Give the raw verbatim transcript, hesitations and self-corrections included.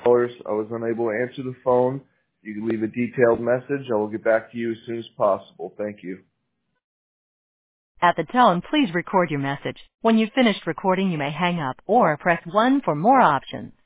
callers. I was unable to answer the phone. You can leave a detailed message. I will get back to you as soon as possible. Thank you. At the tone, please record your message. When you've finished recording, you may hang up or press one for more options.